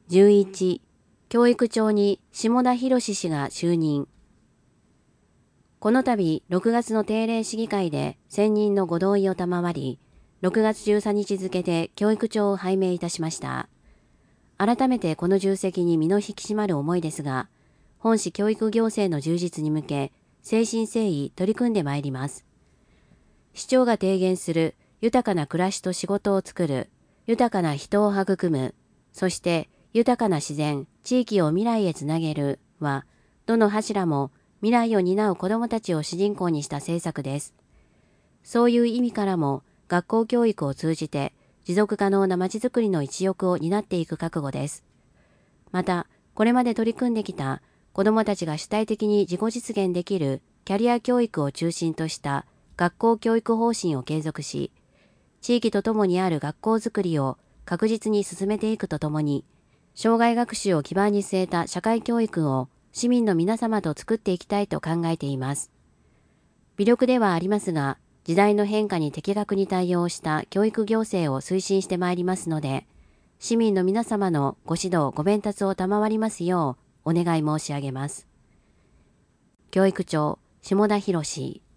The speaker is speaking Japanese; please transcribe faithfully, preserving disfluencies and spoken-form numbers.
じゅういち、教育長に下田博氏が就任。この度、ろくがつの定例市議会で選任のご同意を賜り、ろくがつじゅうさんにち付で教育長を拝命いたしました。改めてこの重責に身の引き締まる思いですが、本市教育行政の充実に向け、誠心誠意取り組んでまいります。市長が提言する豊かな暮らしと仕事を作る、豊かな人を育む、そして豊かな自然、地域を未来へつなげるは、どの柱も未来を担う子どもたちを主人公にした政策です。そういう意味からも、学校教育を通じて持続可能なまちづくりの一翼を担っていく覚悟です。また、これまで取り組んできた子どもたちが主体的に自己実現できるキャリア教育を中心とした学校教育方針を継続し、地域とともにある学校づくりを確実に進めていくとともに、生涯学習を基盤に据えた社会教育を市民の皆様と作っていきたいと考えています。微力ではありますが、時代の変化に的確に対応した教育行政を推進してまいりますので、市民の皆様のご指導ご鞭撻を賜りますようお願い申し上げます。教育長、下田博。